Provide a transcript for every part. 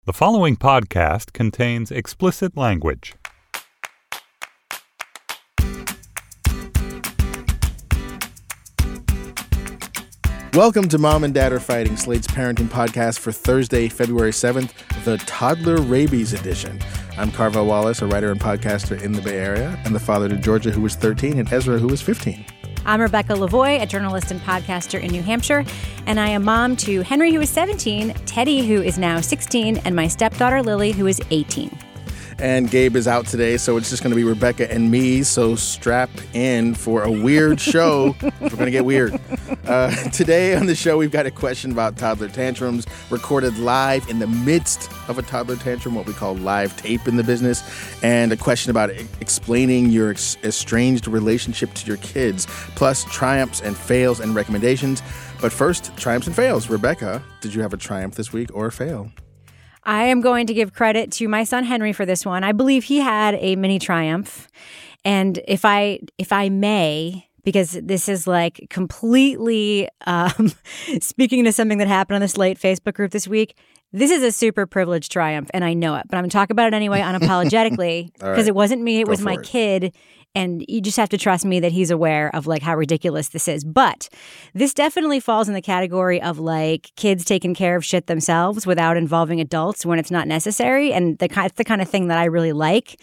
The following podcast contains explicit language. Welcome to Mom and Dad Are Fighting, Slate's parenting podcast for Thursday, February 7th, the Toddler Rabies edition. I'm Carvel Wallace, a writer and podcaster in the Bay Area, and the father to Georgia, who was 13, and Ezra, who was 15. I'm Rebecca Lavoie, a journalist and podcaster in New Hampshire, and I am mom to Henry, who is 17, Teddy, who is now 16, and my stepdaughter, Lily, who is 18. And Gabe is out today, so it's just going to be Rebecca and me, so strap in for a weird show. We're going to get weird. Today on the show, we've got a question about toddler tantrums, recorded live in the midst of a toddler tantrum, what we call live tape in the business, and a question about explaining your estranged relationship to your kids, plus triumphs and fails and recommendations. But first, triumphs and fails. Rebecca, did you have a triumph this week or a fail? I am going to give credit to my son Henry for this one. I believe he had a mini triumph. And if I may, because this is like completely speaking to something that happened on the Slate Facebook group this week, this is a super privileged triumph, and I know it. But I'm going to talk about it anyway unapologetically because It wasn't me, it was my kid. And you just have to trust me that he's aware of like how ridiculous this is. But this definitely falls in the category of like kids taking care of shit themselves without involving adults when it's not necessary. And it's the kind of thing that I really like.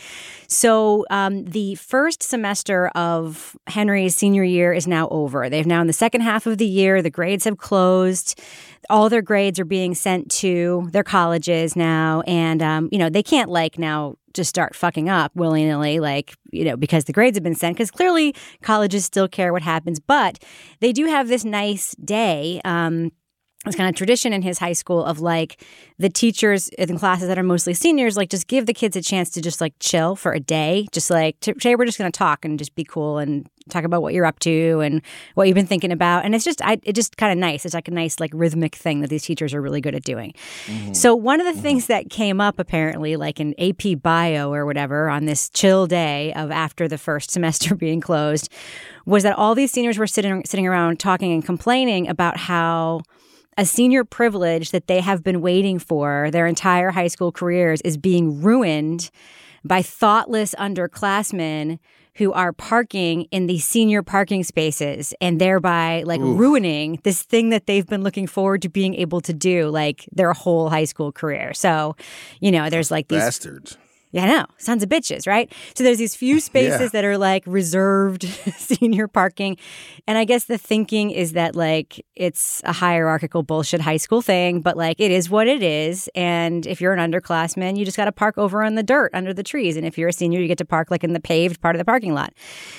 So the first semester of Henry's senior year is now over. They've now in the second half of the year, the grades have closed. All their grades are being sent to their colleges now. And, they can't like now just start fucking up willy-nilly, because the grades have been sent, because clearly colleges still care what happens. But they do have this nice day. It's kind of tradition in his high school of like the teachers in classes that are mostly seniors, like just give the kids a chance to just like chill for a day. Just like, today we're just going to talk and just be cool and talk about what you're up to and what you've been thinking about. And it's just kind of nice. It's like a nice like rhythmic thing that these teachers are really good at doing. Mm-hmm. So one of the things that came up apparently like in AP Bio or whatever on this chill day of after the first semester being closed was that all these seniors were sitting around talking and complaining about how a senior privilege that they have been waiting for their entire high school careers is being ruined by thoughtless underclassmen who are parking in these senior parking spaces and thereby ruining this thing that they've been looking forward to being able to do like their whole high school career. So, there's like these bastards. Yeah, I know. Sons of bitches, right? So there's these few spaces that are like reserved senior parking. And I guess the thinking is that like it's a hierarchical bullshit high school thing, but like it is what it is. And if you're an underclassman, you just got to park over in the dirt under the trees. And if you're a senior, you get to park like in the paved part of the parking lot.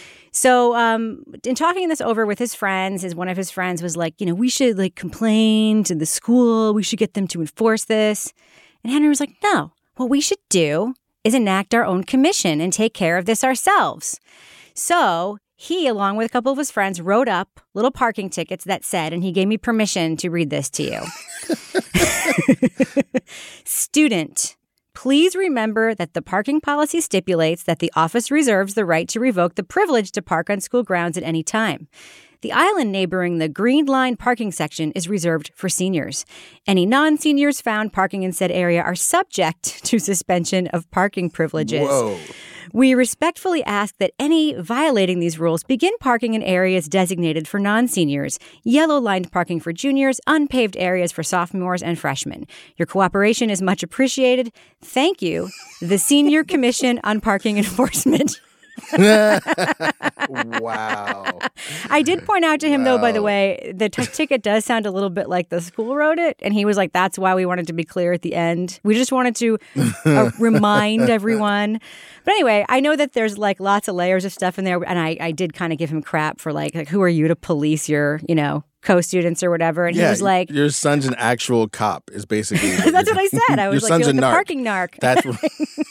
So in talking this over with his friends, one of his friends was like, we should like complain to the school. We should get them to enforce this. And Henry was like, no, what we should do is enact our own commission and take care of this ourselves. So he, along with a couple of his friends, wrote up little parking tickets that said, and he gave me permission to read this to you. Student, please remember that the parking policy stipulates that the office reserves the right to revoke the privilege to park on school grounds at any time. The island neighboring the Green Line parking section is reserved for seniors. Any non-seniors found parking in said area are subject to suspension of parking privileges. Whoa. We respectfully ask that any violating these rules begin parking in areas designated for non-seniors, yellow-lined parking for juniors, unpaved areas for sophomores and freshmen. Your cooperation is much appreciated. Thank you. The Senior Commission on Parking Enforcement. Wow. I did point out to him, though, by the way, the ticket does sound a little bit like the school wrote it. And he was like, that's why we wanted to be clear at the end. We just wanted to remind everyone. But anyway, I know that there's like lots of layers of stuff in there. And I did kind of give him crap for like who are you to police your, co-students or whatever. And he was like, your son's an actual cop is basically. That's what I said. I was like, you're like the parking narc. That's what.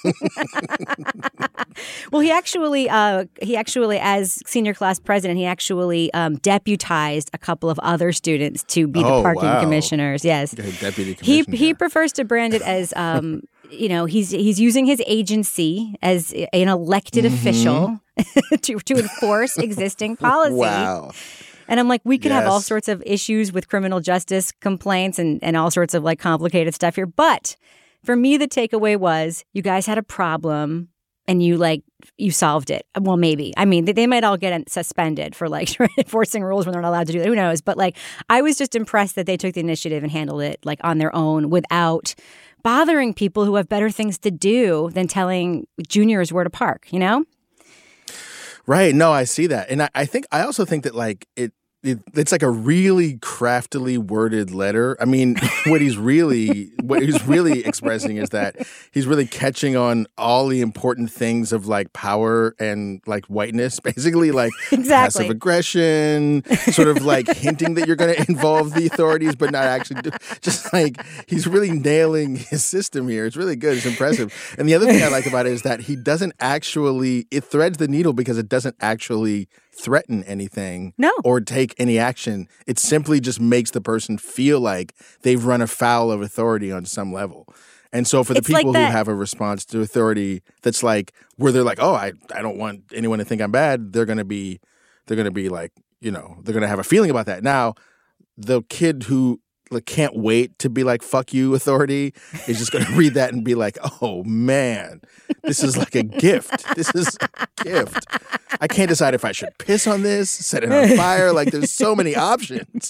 Well, he actually, as senior class president, he actually deputized a couple of other students to be the parking commissioners. Yes. Okay, deputy commissioner. He prefers to brand it as, he's using his agency as an elected official to enforce existing policy. Wow. And I'm like, we could have all sorts of issues with criminal justice complaints and all sorts of like complicated stuff here. But For me, the takeaway was you guys had a problem and you solved it. Well, maybe. I mean, they might all get suspended for enforcing rules when they're not allowed to do it. Who knows? But I was just impressed that they took the initiative and handled it on their own without bothering people who have better things to do than telling juniors where to park, you know? Right. No, I see that. And I also think that it's like a really craftily worded letter. I mean, what he's really expressing is that he's really catching on all the important things of power and whiteness, basically exactly. Passive aggression, sort of hinting that you're going to involve the authorities, but not actually he's really nailing his system here. It's really good. It's impressive. And the other thing I like about it is that he doesn't actually, it threads the needle because it doesn't actually threaten anything or take any action. It simply just makes the person feel like they've run afoul of authority on some level. And so for the people who have a response to authority that's where they're oh, I don't want anyone to think I'm bad, they're going to be they're going to have a feeling about that. Now, the kid who can't wait to be fuck you authority is just going to read that and be oh man, this is a gift. This is a gift. I can't decide if I should piss on this, set it on fire. There's so many options.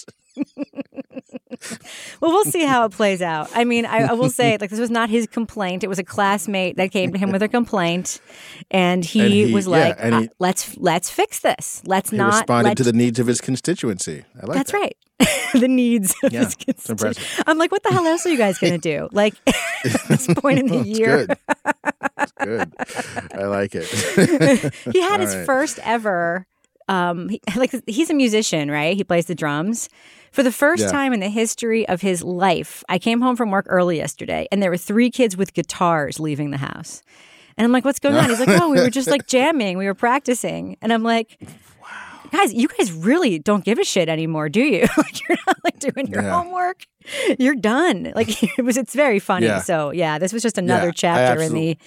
Well, we'll see how it plays out. I mean, I will say, this was not his complaint. It was a classmate that came to him with a complaint, and he was let's fix this. He responded to the needs of his constituency. I like that's that. right. The needs of his constituency. I'm what the hell else are you guys going to do? At this point in the year. It's good. I like it. He had his first ever, he's a musician, right? He plays the drums. For the first time in the history of his life, I came home from work early yesterday, and there were 3 kids with guitars leaving the house. And I'm what's going on? He's oh, we were just jamming. We were practicing. And I'm wow. Guys, you guys really don't give a shit anymore, do you? You're not doing your homework. You're done. It's very funny. Yeah. So this was just another chapter in the.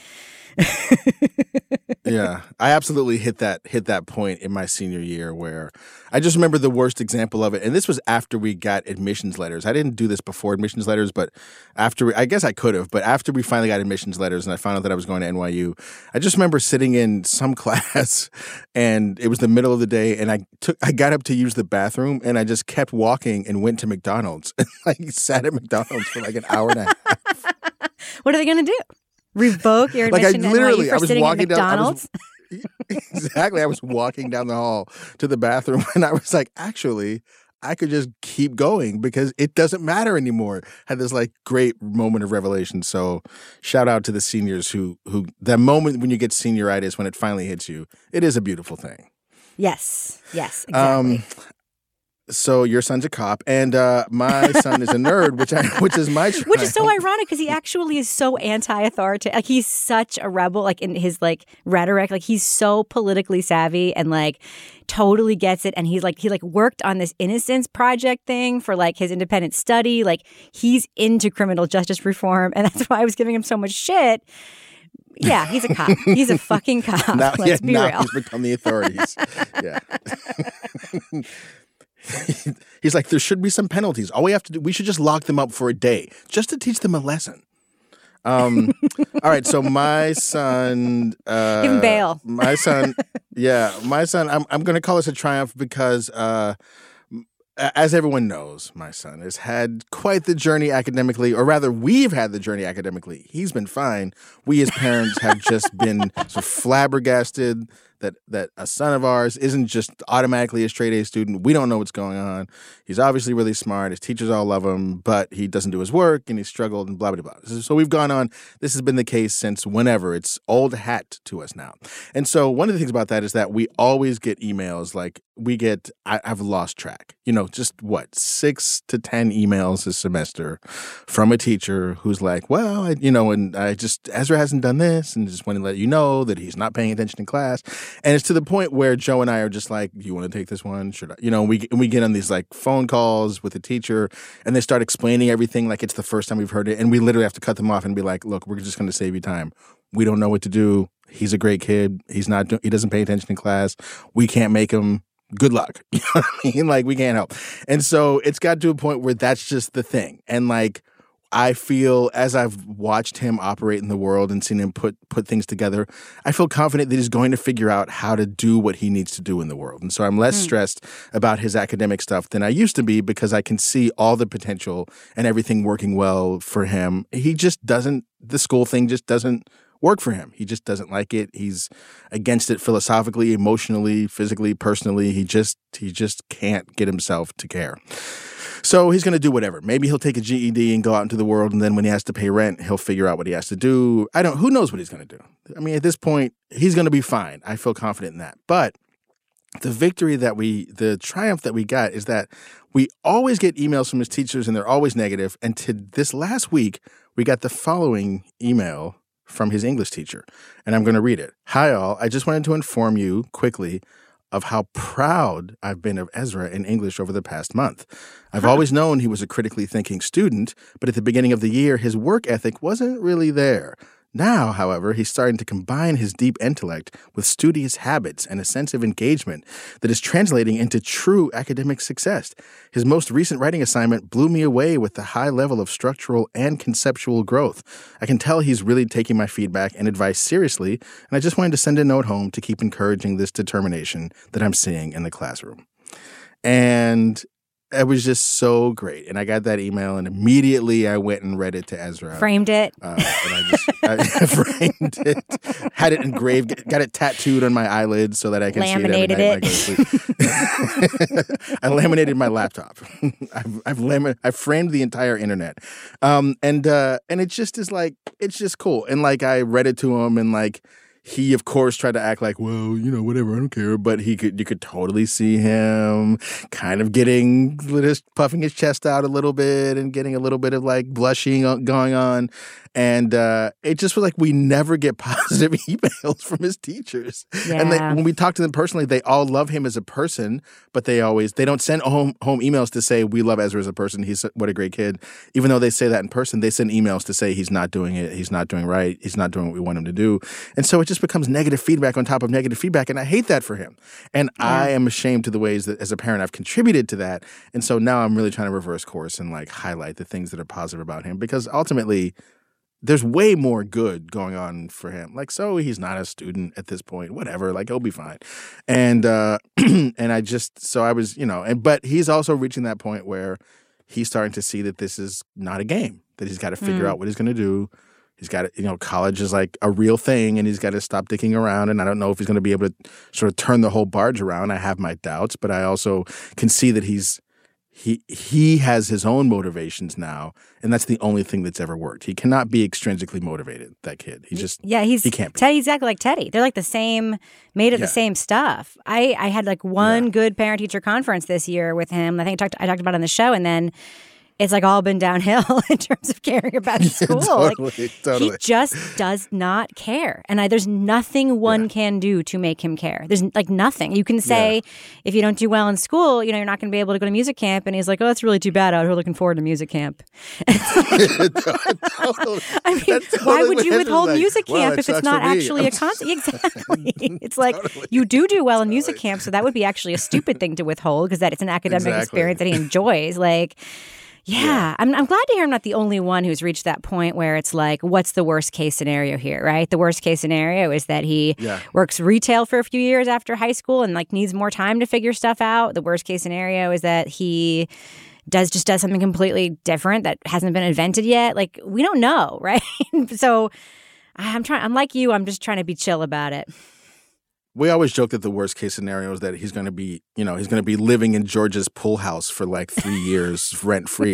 Yeah, I absolutely hit that point in my senior year where I just remember the worst example of it. And this was after we got admissions letters. I didn't do this before admissions letters, but I guess I could have. But after we finally got admissions letters and I found out that I was going to NYU, I just remember sitting in some class and it was the middle of the day and I got up to use the bathroom and I just kept walking and went to McDonald's and sat at McDonald's for an hour and a half. What are they going to do? Revoke your admission to NYU for sitting at McDonald's? Exactly. I was walking down the hall to the bathroom and I was actually, I could just keep going because it doesn't matter anymore. Had this great moment of revelation. So shout out to the seniors who that moment when you get senioritis, when it finally hits you, it is a beautiful thing. Yes, exactly. So your son's a cop, and my son is a nerd, which is my triumph. Which is so ironic because he actually is so anti-authoritarian. He's such a rebel, in his rhetoric. He's so politically savvy and totally gets it. And he's he worked on this Innocence Project thing for his independent study. He's into criminal justice reform, and that's why I was giving him so much shit. Yeah, he's a cop. He's a fucking cop. Let's be real. He's become the authorities. Yeah. He's there should be some penalties. All we have to do, we should just lock them up for a day just to teach them a lesson. All right, so my son... Give him bail. My son, I'm going to call this a triumph because, as everyone knows, my son has had quite the journey academically, or rather, we've had the journey academically. He's been fine. We as parents have just been sort of flabbergasted that a son of ours isn't just automatically a straight A student. We don't know what's going on. He's obviously really smart. His teachers all love him, but he doesn't do his work and he's struggled and blah, blah, blah. So we've gone on. This has been the case since whenever. It's old hat to us now. And so one of the things about that is that we always get emails I've lost track, just 6 to 10 emails a semester from a teacher who's Ezra hasn't done this and just want to let you know that he's not paying attention in class. And it's to the point where Joe and I are just do you want to take this one? Should I? We get on these phone calls with the teacher and they start explaining everything it's the first time we've heard it. And we literally have to cut them off and be look, we're just going to save you time. We don't know what to do. He's a great kid. He doesn't pay attention in class. We can't make him. Good luck. You know what I mean? We can't help. And so it's got to a point where that's just the thing. And I feel, as I've watched him operate in the world and seen him put things together, I feel confident that he's going to figure out how to do what he needs to do in the world. And so I'm less stressed about his academic stuff than I used to be, because I can see all the potential and everything working well for him. He just doesn't, the school thing just doesn't work for him. He just doesn't like it. He's against it philosophically, emotionally, physically, personally. He just can't get himself to care. So he's going to do whatever. Maybe he'll take a GED and go out into the world, and then when he has to pay rent, he'll figure out what he has to do. Who knows what he's going to do? I mean, at this point, he's going to be fine. I feel confident in that. But the triumph that we got is that we always get emails from his teachers, and they're always negative. And to this last week, we got the following email from his English teacher, and I'm going to read it. Hi, all. I just wanted to inform you quickly of how proud I've been of Ezra in English over the past month. I've always known he was a critically thinking student, but at the beginning of the year, his work ethic wasn't really there. Now, however, he's starting to combine his deep intellect with studious habits and a sense of engagement that is translating into true academic success. His most recent writing assignment blew me away with the high level of structural and conceptual growth. I can tell he's really taking my feedback and advice seriously, and I just wanted to send a note home to keep encouraging this determination that I'm seeing in the classroom. And it was just so great. And I got that email, and immediately I went and read it to Ezra. Framed it. And I framed it, had it engraved, got it tattooed on my eyelids so that I can laminated see it every night when I go to sleep. I laminated my laptop. I've framed the entire internet. And it just is like, it's just cool. And like, I read it to him, and like, he, of course, tried to act like, well, whatever, I don't care. But you could totally see him kind of puffing his chest out a little bit and getting a little bit of like blushing going on. And it just was like, we never get positive emails from his teachers. Yeah. And when we talk to them personally, they all love him as a person, but they don't send home emails to say, we love Ezra as a person. What a great kid. Even though they say that in person, they send emails to say he's not doing it. He's not doing right. He's not doing what we want him to do. And so it just becomes negative feedback on top of negative feedback. And I hate that for him. And I am ashamed to the ways that as a parent, I've contributed to that. And so now I'm really trying to reverse course and like highlight the things that are positive about him, because ultimately there's way more good going on for him. Like, so he's not a student at this point, whatever, like he'll be fine. And, but he's also reaching that point where he's starting to see that this is not a game, that he's got to figure out what he's going to do. He's got to, college is like a real thing, and he's got to stop dicking around. And I don't know if he's going to be able to sort of turn the whole barge around. I have my doubts, but I also can see that he has his own motivations now, and that's the only thing that's ever worked. He cannot be extrinsically motivated, that kid. He can't be. Teddy's exactly like Teddy. They're like the same, made of the same stuff. I had like one good parent-teacher conference this year with him. I think I talked about it on the show, and then it's like all been downhill in terms of caring about school. Totally. He just does not care. And there's nothing one can do to make him care. There's like nothing. You can say, if you don't do well in school, you're not going to be able to go to music camp. And he's like, oh, that's really too bad. I was looking forward to music camp. Totally. I mean, why would you withhold music camp if it's not actually a concert? Exactly. It's like, you do well in music camp, so that would be actually a stupid thing to withhold, because that it's an academic experience that he enjoys. Like, yeah. I'm glad to hear I'm not the only one who's reached that point where it's like, what's the worst case scenario here, right? The worst case scenario is that he works retail for a few years after high school and like needs more time to figure stuff out. The worst case scenario is that he does something completely different that hasn't been invented yet. Like, we don't know, right? So I'm like you, I'm just trying to be chill about it. We always joke that the worst case scenario is that he's going to be, living in George's pool house for like 3 years rent free.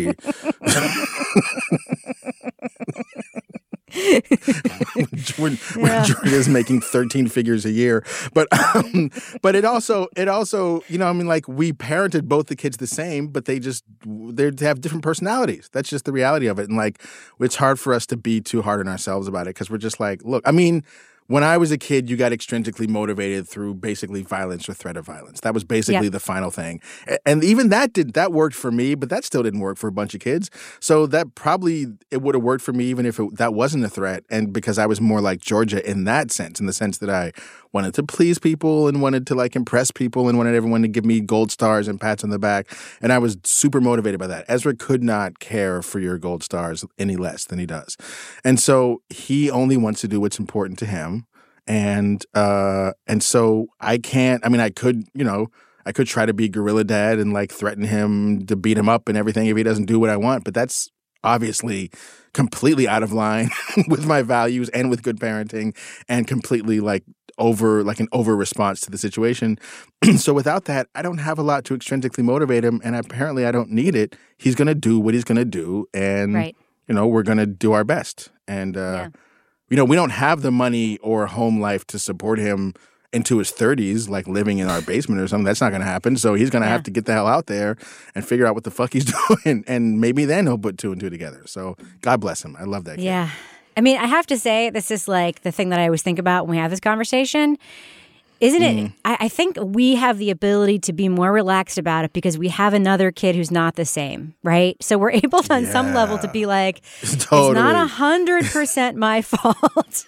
when George is making 13 figures a year. But it also, we parented both the kids the same, but they have different personalities. That's just the reality of it. And like, it's hard for us to be too hard on ourselves about it, because we're just like, look, when I was a kid, you got extrinsically motivated through basically violence or threat of violence. That was basically the final thing. And even that worked for me, but that still didn't work for a bunch of kids. So that probably, it would have worked for me even if that wasn't a threat. And because I was more like Georgia in that sense, in the sense that I wanted to please people and wanted to like impress people and wanted everyone to give me gold stars and pats on the back. And I was super motivated by that. Ezra could not care for your gold stars any less than he does. And so he only wants to do what's important to him. And so I can't, I mean, I could try to be gorilla dad and like threaten him to beat him up and everything if he doesn't do what I want. But that's obviously completely out of line with my values and with good parenting and completely an over response to the situation. So without that, I don't have a lot to extrinsically motivate him. And apparently I don't need it. He's going to do what he's going to do. And, we're going to do our best. And, we don't have the money or home life to support him into his 30s, like living in our basement or something. That's not going to happen. So he's going to have to get the hell out there and figure out what the fuck he's doing. And maybe then he'll put two and two together. So God bless him. I love that kid. Yeah. I mean, I have to say, this is like the thing that I always think about when we have this conversation. Isn't it? I think we have the ability to be more relaxed about it because we have another kid who's not the same, right? So we're able to, on some level, to be like, totally. It's not 100% my fault.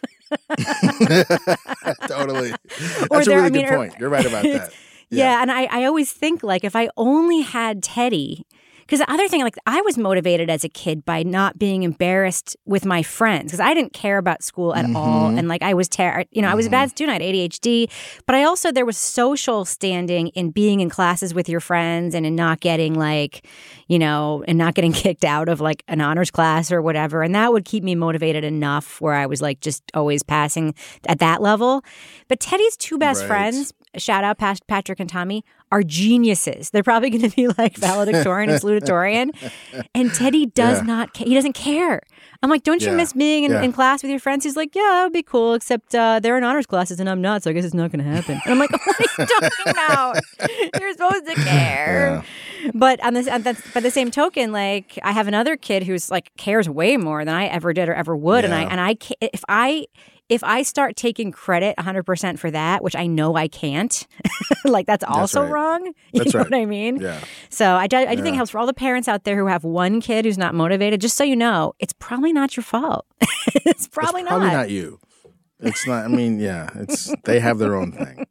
Totally. That's a really good point. You're right about that. Yeah, and I always think, like, if I only had Teddy... Because the other thing, like, I was motivated as a kid by not being embarrassed with my friends because I didn't care about school at all. And, like, I was I was a bad student. I had ADHD. But there was social standing in being in classes with your friends and in not getting, like, and not getting kicked out of, like, an honors class or whatever. And that would keep me motivated enough where I was, like, just always passing at that level. But Teddy's two best friends, shout out Patrick and Tommy, are geniuses. They're probably going to be like valedictorian and salutatorian. And Teddy does not he doesn't care. I'm like, don't you miss being in class with your friends? He's like, yeah, that would be cool, except they're in honors classes and I'm not, so I guess it's not going to happen. And I'm like, what are you talking about? You're supposed to care. Yeah. But by the same token, like, I have another kid who's like cares way more than I ever did or ever would. Yeah. And if I start taking credit 100% for that, which I know I can't, like, that's also wrong. You know what I mean? Yeah. So I do think it helps for all the parents out there who have one kid who's not motivated. Just so you know, it's probably not your fault. It's probably not you. It's not. I mean, they have their own thing.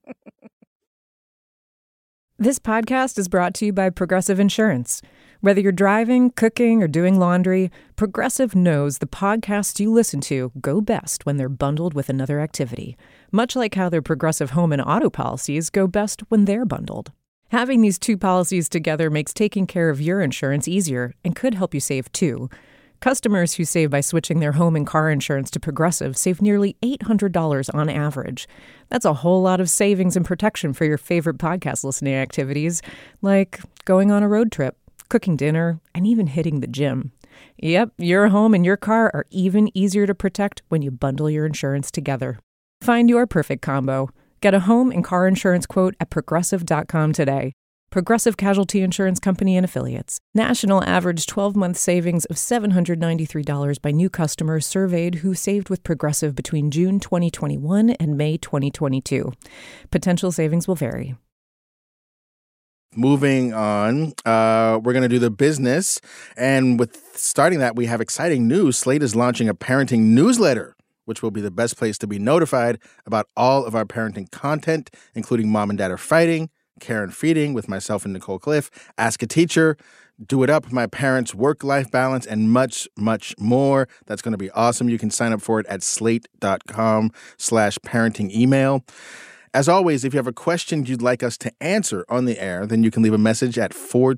This podcast is brought to you by Progressive Insurance. Whether you're driving, cooking, or doing laundry, Progressive knows the podcasts you listen to go best when they're bundled with another activity, much like how their Progressive home and auto policies go best when they're bundled. Having these two policies together makes taking care of your insurance easier and could help you save too. Customers who save by switching their home and car insurance to Progressive save nearly $800 on average. That's a whole lot of savings and protection for your favorite podcast listening activities, like going on a road trip, cooking dinner, and even hitting the gym. Yep, your home and your car are even easier to protect when you bundle your insurance together. Find your perfect combo. Get a home and car insurance quote at Progressive.com today. Progressive Casualty Insurance Company and Affiliates. National average 12-month savings of $793 by new customers surveyed who saved with Progressive between June 2021 and May 2022. Potential savings will vary. Moving on, we're going to do the business. And with starting that, we have exciting news. Slate is launching a parenting newsletter, which will be the best place to be notified about all of our parenting content, including Mom and Dad Are Fighting, Care and Feeding with myself and Nicole Cliff, Ask a Teacher, Do It Up, My Parents' Work-Life Balance, and much, much more. That's going to be awesome. You can sign up for it at slate.com/parenting email. As always, if you have a question you'd like us to answer on the air, then you can leave a message at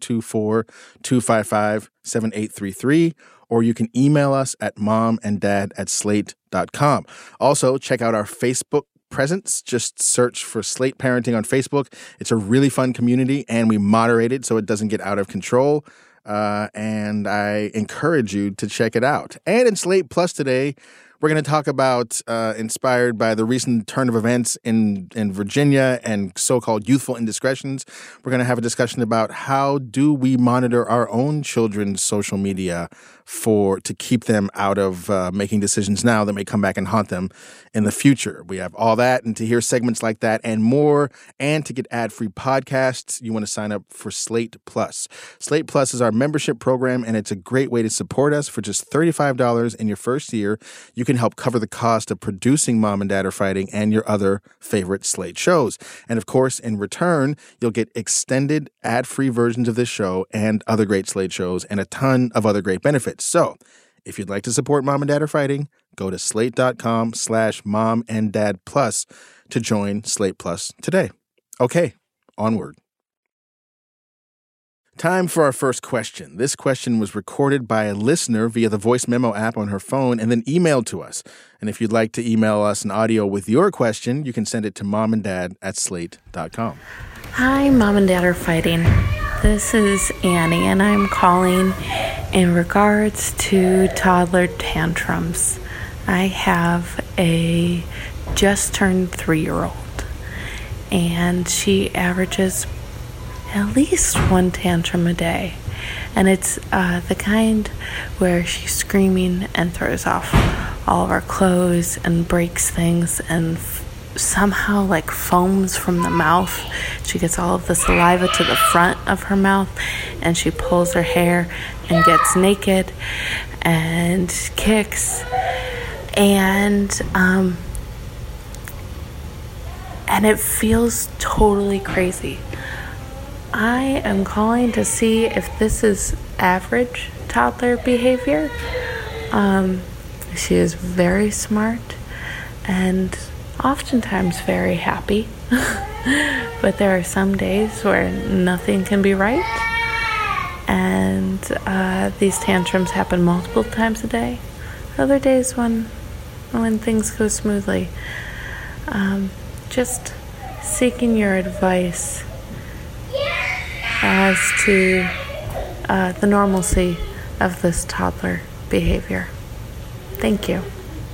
424-255-7833, or you can email us at momanddad@slate.com. Also, check out our Facebook presence. Just search for Slate Parenting on Facebook. It's a really fun community, and we moderate it so it doesn't get out of control. And I encourage you to check it out. And in Slate Plus today, we're going to talk about, inspired by the recent turn of events in Virginia and so-called youthful indiscretions, we're going to have a discussion about how do we monitor our own children's social media to keep them out of making decisions now that may come back and haunt them in the future. We have all that, and to hear segments like that and more, and to get ad-free podcasts, you want to sign up for Slate Plus. Slate Plus is our membership program, and it's a great way to support us. For just $35 in your first year, you can help cover the cost of producing Mom and Dad Are Fighting and your other favorite Slate shows. And of course, in return, you'll get extended ad-free versions of this show and other great Slate shows and a ton of other great benefits. So if you'd like to support Mom and Dad Are Fighting, go to slate.com/momanddadplus to join Slate Plus today. Okay, onward. Time for our first question. This question was recorded by a listener via the voice memo app on her phone and then emailed to us. And if you'd like to email us an audio with your question, you can send it to momanddad@slate.com. Hi, Mom and Dad Are Fighting. This is Annie, and I'm calling in regards to toddler tantrums. I have a just turned 3-year-old, and she averages at least one tantrum a day. And it's the kind where she's screaming and throws off all of our clothes and breaks things and somehow like foams from the mouth. She gets all of the saliva to the front of her mouth, and she pulls her hair and gets naked and kicks. And it feels totally crazy. I am calling to see if this is average toddler behavior. She is very smart and oftentimes very happy. But there are some days where nothing can be right. And these tantrums happen multiple times a day. Other days when things go smoothly. Just seeking your advice as to the normalcy of this toddler behavior. Thank you.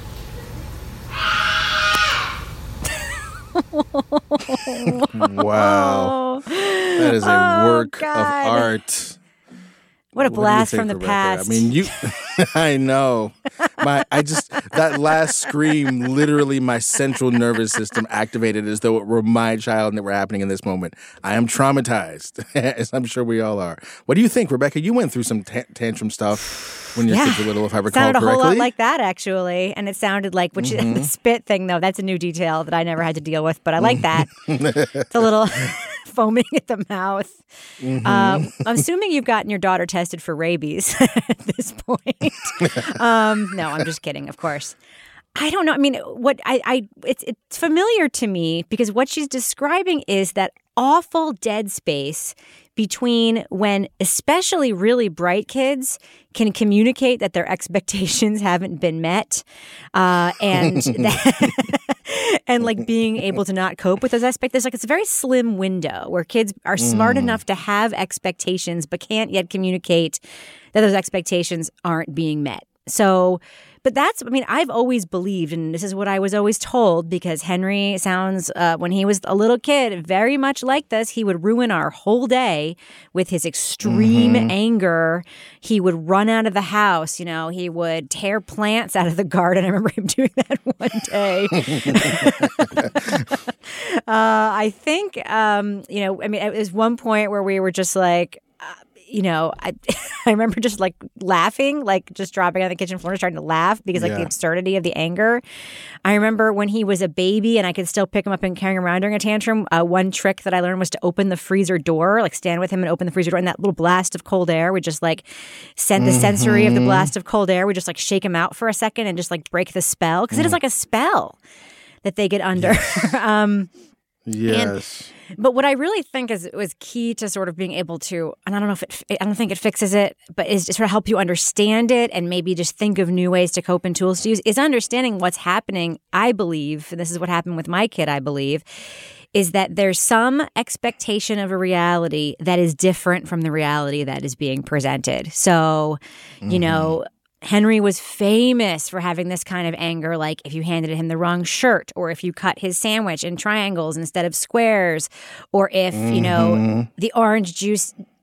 Wow. That is a work of art. What a blast from the Rebecca? past. I mean, I know. That last scream, literally my central nervous system activated as though it were my child and it were happening in this moment. I am traumatized, as I'm sure we all are. What do you think, Rebecca? You went through some tantrum stuff when your kids were little, if I recall correctly. It sounded a whole lot like that, actually. And it sounded like, the spit thing, though, that's a new detail that I never had to deal with, but I like that. It's a little foaming at the mouth. I'm assuming you've gotten your daughter tested for rabies at this point. No, I'm just kidding, of course. I don't know. I mean, it's familiar to me because what she's describing is that awful dead space between when especially really bright kids can communicate that their expectations haven't been met and and like being able to not cope with those expectations. Like it's a very slim window where kids are smart enough to have expectations but can't yet communicate that those expectations aren't being met. So, but I've always believed, and this is what I was always told, because Henry sounds, when he was a little kid, very much like this. He would ruin our whole day with his extreme anger. He would run out of the house. He would tear plants out of the garden. I remember him doing that one day. I think, it was one point where we were just like, I remember just like laughing, like just dropping on the kitchen floor and starting to laugh because the absurdity of the anger. I remember when he was a baby and I could still pick him up and carry him around during a tantrum. One trick that I learned was to open the freezer door, like stand with him and open the freezer door, and that little blast of cold air would just like send the sensory of the blast of cold air. We just like shake him out for a second and just like break the spell because it is like a spell that they get under. Yes. But what I really think was key to sort of being able to, and I don't think it fixes it, but is to sort of help you understand it and maybe just think of new ways to cope and tools to use, is understanding what's happening. I believe, and this is what happened with my kid, I believe, is that there's some expectation of a reality that is different from the reality that is being presented. So, Henry was famous for having this kind of anger, like if you handed him the wrong shirt or if you cut his sandwich in triangles instead of squares or if, the orange juice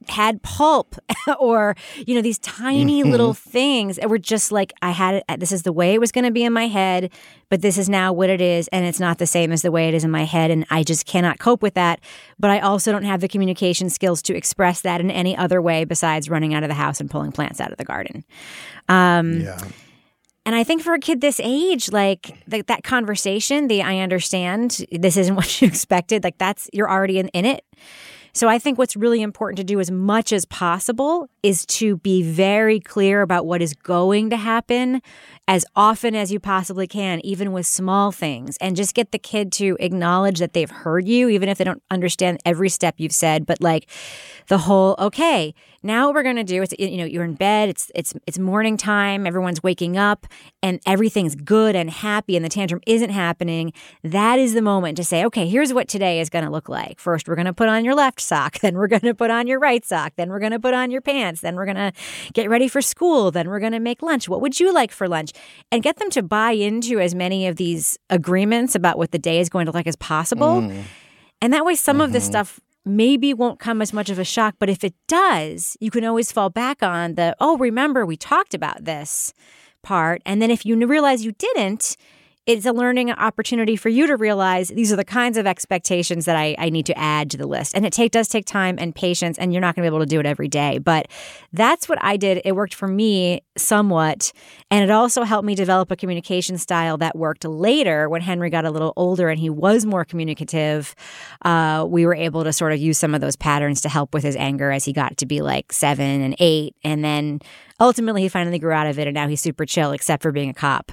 had pulp or, these tiny little things that were just like, this is the way it was going to be in my head, but this is now what it is. And it's not the same as the way it is in my head. And I just cannot cope with that. But I also don't have the communication skills to express that in any other way besides running out of the house and pulling plants out of the garden. Yeah. And I think for a kid this age, like that conversation, I understand this isn't what you expected. Like you're already in it. So I think what's really important to do as much as possible is to be very clear about what is going to happen as often as you possibly can, even with small things, and just get the kid to acknowledge that they've heard you, even if they don't understand every step you've said. But like the whole, okay, now what we're going to do is, you're in bed, it's morning time, everyone's waking up and everything's good and happy and the tantrum isn't happening. That is the moment to say, okay, here's what today is going to look like. First, we're going to put on your left sock, then we're going to put on your right sock, then we're going to put on your pants, then we're going to get ready for school, then we're going to make lunch. What would you like for lunch? And get them to buy into as many of these agreements about what the day is going to look like as possible. And that way some of this stuff maybe won't come as much of a shock. But if it does, you can always fall back on remember we talked about this part. And then if you realize you didn't, it's a learning opportunity for you to realize these are the kinds of expectations that I need to add to the list. And it does take time and patience, and you're not going to be able to do it every day. But that's what I did. It worked for me somewhat. And it also helped me develop a communication style that worked later when Henry got a little older and he was more communicative. We were able to sort of use some of those patterns to help with his anger as he got to be like 7 and 8. And then ultimately he finally grew out of it, and now he's super chill, except for being a cop.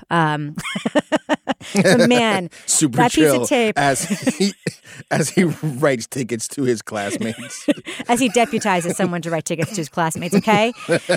But man, super that chill piece of tape. as he writes tickets to his classmates. As he deputizes someone to write tickets to his classmates, okay?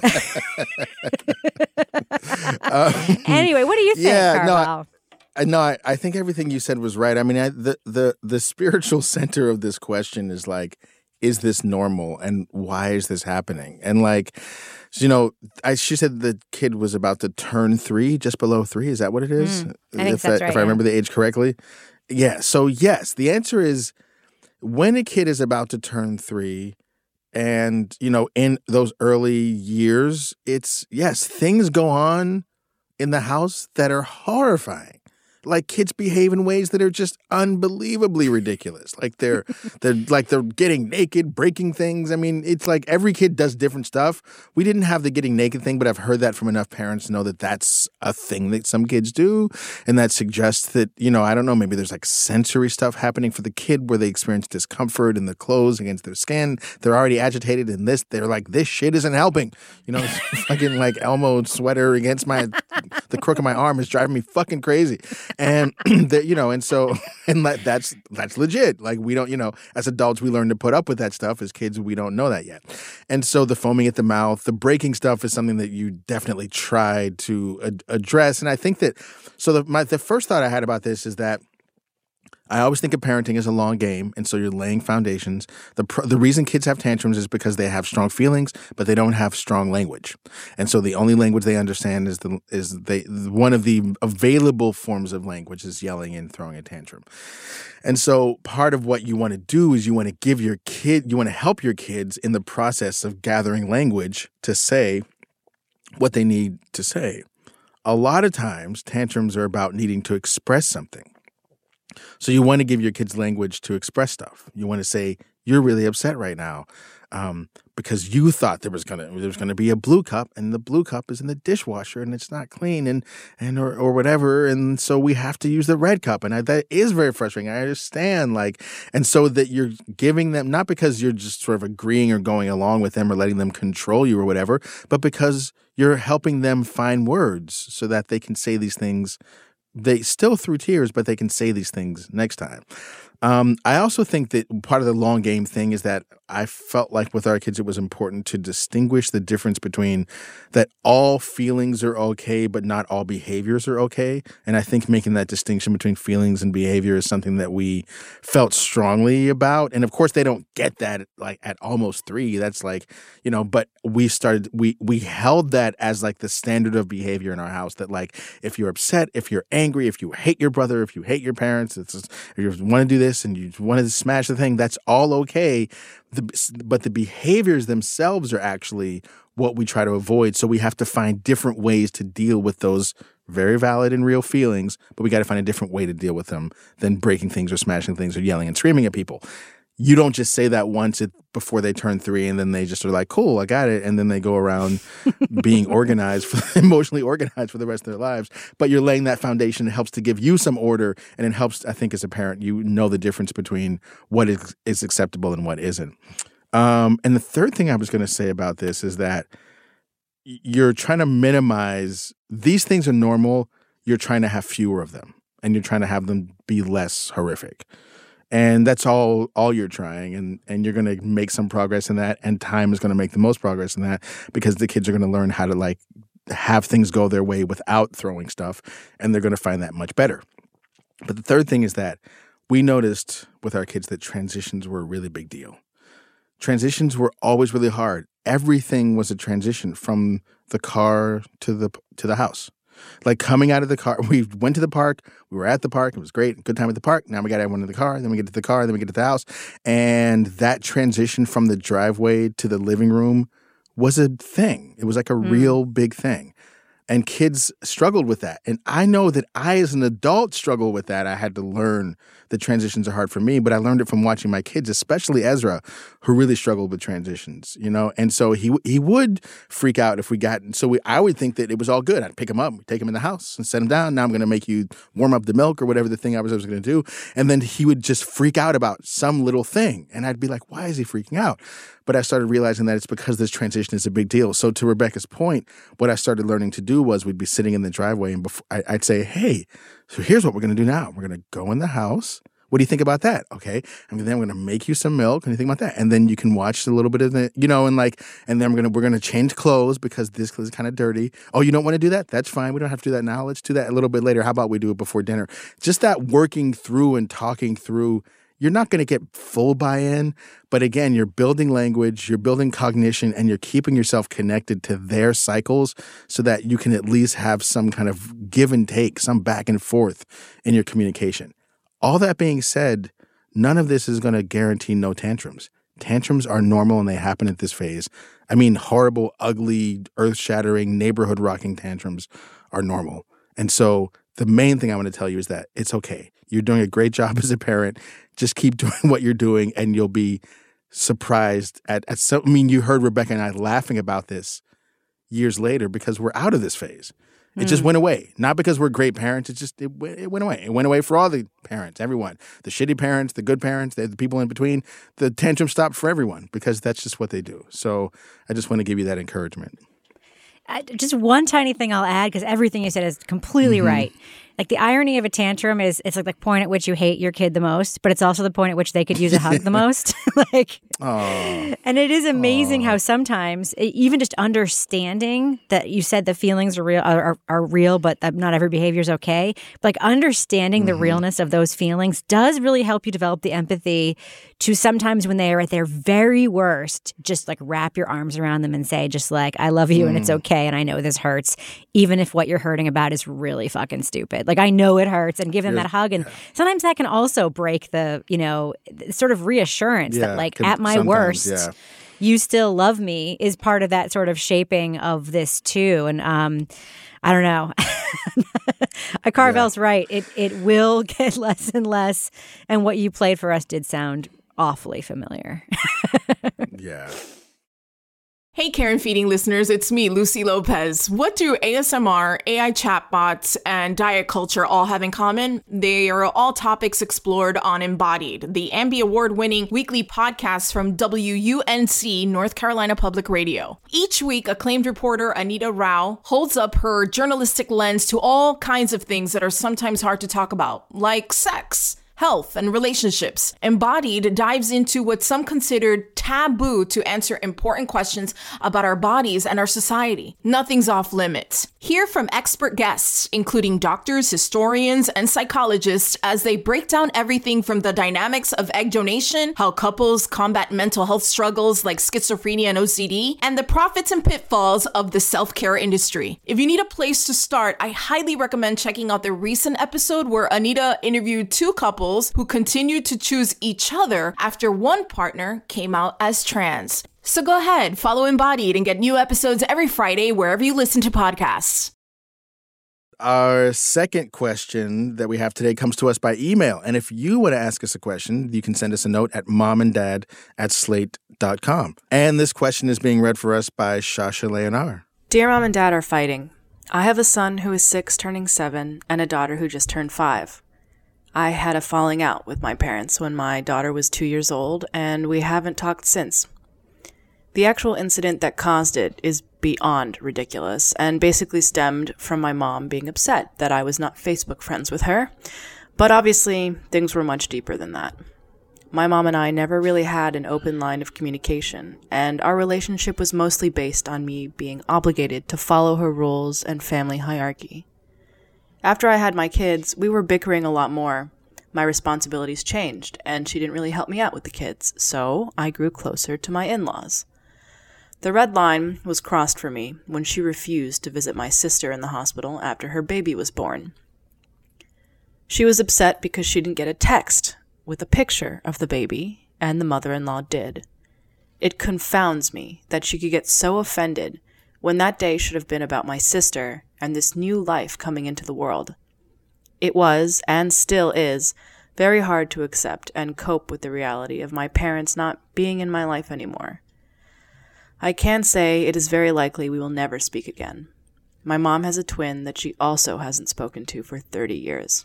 Anyway, what do you think, Carval? No, I think everything you said was right. I mean, the spiritual center of this question is like, is this normal, and why is this happening? And like, she said the kid was about to turn 3, just below 3. Is that what it is? I think that's right. If I remember the age correctly. Yeah. So yes, the answer is when a kid is about to turn 3, and in those early years, things go on in the house that are horrifying. Like kids behave in ways that are just unbelievably ridiculous. Like they're getting naked, breaking things. I mean, it's like every kid does different stuff. We didn't have the getting naked thing, but I've heard that from enough parents to know that that's a thing that some kids do. And that suggests that, I don't know, maybe there's like sensory stuff happening for the kid where they experience discomfort in the clothes against their skin. They're already agitated in this. They're like, this shit isn't helping. Fucking like Elmo sweater against the crook of my arm is driving me fucking crazy. And that's legit. Like we don't, as adults, we learn to put up with that stuff. As kids, we don't know that yet. And so the foaming at the mouth, the breaking stuff is something that you definitely tried to address. And I think that, the first thought I had about this is that I always think of parenting as a long game, and so you're laying foundations. The reason kids have tantrums is because they have strong feelings, but they don't have strong language. And so the only language they understand is one of the available forms of language is yelling and throwing a tantrum. And so part of what you want to do is you want to help your kids in the process of gathering language to say what they need to say. A lot of times, tantrums are about needing to express something. So you want to give your kids language to express stuff. You want to say, you're really upset right now because you thought there was gonna be a blue cup, and the blue cup is in the dishwasher and it's not clean or whatever, and so we have to use the red cup, and that is very frustrating. I understand, and so that you're giving them, not because you're just sort of agreeing or going along with them or letting them control you or whatever, but because you're helping them find words so that they can say these things. They still through tears, but they can say these things next time. I also think that part of the long game thing is that I felt like with our kids, it was important to distinguish the difference between that all feelings are okay, but not all behaviors are okay. And I think making that distinction between feelings and behavior is something that we felt strongly about. And of course, they don't get that like at almost 3. That's like, but we held that as like the standard of behavior in our house, that like, if you're upset, if you're angry, if you hate your brother, if you hate your parents, if you want to do this, this and you wanted to smash the thing, that's all okay. But the behaviors themselves are actually what we try to avoid. So we have to find different ways to deal with those very valid and real feelings, but we got to find a different way to deal with them than breaking things or smashing things or yelling and screaming at people. You don't just say that once before they turn 3 and then they just are like, cool, I got it. And then they go around being emotionally organized for the rest of their lives. But you're laying that foundation. It helps to give you some order. And it helps, I think, as a parent, you know the difference between what is acceptable and what isn't. And the third thing I was going to say about this is that you're trying to minimize, these things are normal. You're trying to have fewer of them. And you're trying to have them be less horrific. And that's all you're trying, and you're going to make some progress in that, and time is going to make the most progress in that because the kids are going to learn how to like have things go their way without throwing stuff, and they're going to find that much better. But the third thing is that we noticed with our kids that transitions were a really big deal. Transitions were always really hard. Everything was a transition from the car to the house. Like coming out of the car, we went to the park, we were at the park, it was great, good time at the park. Now we got everyone in the car, then we get to the car, then we get to the house. And that transition from the driveway to the living room was a thing. It was like a real big thing. And kids struggled with that. And I know that I, as an adult, struggle with that. I had to learn that transitions are hard for me, but I learned it from watching my kids, especially Ezra, who really struggled with transitions, you know? And so he would freak out if we got, I would think that it was all good. I'd pick him up, take him in the house and set him down. Now I'm going to make you warm up the milk or whatever the thing I was going to do. And then he would just freak out about some little thing. And I'd be like, why is he freaking out? But I started realizing that it's because this transition is a big deal. So to Rebecca's point, what I started learning to do was we'd be sitting in the driveway and I'd say, hey, so here's what we're going to do now. We're going to go in the house. What do you think about that? Okay. And then I'm going to make you some milk. What do you think about that? And then you can watch a little bit of the, you know, and then we're going to change clothes because this is kind of dirty. Oh, you don't want to do that? That's fine. We don't have to do that now. Let's do that a little bit later. How about we do it before dinner? Just that working through and talking through. You're not going to get full buy-in, but again, you're building language, you're building cognition, and you're keeping yourself connected to their cycles so that you can at least have some kind of give and take, some back and forth in your communication. All that being said, none of this is going to guarantee no tantrums. Tantrums are normal and they happen at this phase. I mean, horrible, ugly, earth-shattering, neighborhood-rocking tantrums are normal. And so the main thing I want to tell you is that it's okay. You're doing a great job as a parent. Just keep doing what you're doing, and you'll be surprised at some. I mean, you heard Rebecca and I laughing about this years later because we're out of this phase. It just went away. Not because we're great parents. It went away. It went away for all the parents, everyone. The shitty parents, the good parents, the people in between. The tantrum stopped for everyone because that's just what they do. So I just want to give you that encouragement. Just one tiny thing I'll add, because everything you said is completely right. Like the irony of a tantrum is it's like the point at which you hate your kid the most, but it's also the point at which they could use a hug the most. And it is amazing how sometimes even just understanding that you said the feelings are real, are real, but that not every behavior is okay. But like understanding the realness of those feelings does really help you develop the empathy to sometimes when they are at their very worst, just like wrap your arms around them and say, just like, I love you and it's okay. And I know this hurts, even if what you're hurting about is really fucking stupid. Like, I know it hurts, and give them that hug. And sometimes that can also break the, sort of reassurance that, like, at my worst, you still love me is part of that sort of shaping of this, too. And I don't know. Carvel's right. It will get less and less. And what you played for us did sound awfully familiar. Yeah. Hey, Karen Feeding listeners, it's me, Lucy Lopez. What do ASMR, AI chatbots, and diet culture all have in common? They are all topics explored on Embodied, the Ambie Award-winning weekly podcast from WUNC, North Carolina Public Radio. Each week, acclaimed reporter Anita Rao holds up her journalistic lens to all kinds of things that are sometimes hard to talk about, like sex, health, and relationships. Embodied dives into what some considered taboo to answer important questions about our bodies and our society. Nothing's off limits. Hear from expert guests, including doctors, historians, and psychologists, as they break down everything from the dynamics of egg donation, how couples combat mental health struggles like schizophrenia and OCD, and the profits and pitfalls of the self-care industry. If you need a place to start, I highly recommend checking out the recent episode where Anita interviewed two couples couples who continued to choose each other after one partner came out as trans. So go ahead, follow Embodied and get new episodes every Friday wherever you listen to podcasts. Our second question that we have today comes to us by email. And if you want to ask us a question, you can send us a note at momanddad@slate.com. And this question is being read for us by Shasha Leonar. Dear Mom and Dad are fighting. I have a son who is 6 turning 7 and a daughter who just turned 5. I had a falling out with my parents when my daughter was 2 years old, and we haven't talked since. The actual incident that caused it is beyond ridiculous and basically stemmed from my mom being upset that I was not Facebook friends with her. But obviously, things were much deeper than that. My mom and I never really had an open line of communication, and our relationship was mostly based on me being obligated to follow her rules and family hierarchy. After I had my kids, we were bickering a lot more. My responsibilities changed, and she didn't really help me out with the kids, so I grew closer to my in-laws. The red line was crossed for me when she refused to visit my sister in the hospital after her baby was born. She was upset because she didn't get a text with a picture of the baby, and the mother-in-law did. It confounds me that she could get so offended when that day should have been about my sister and this new life coming into the world. It was, and still is, very hard to accept and cope with the reality of my parents not being in my life anymore. I can say it is very likely we will never speak again. My mom has a twin that she also hasn't spoken to for 30 years.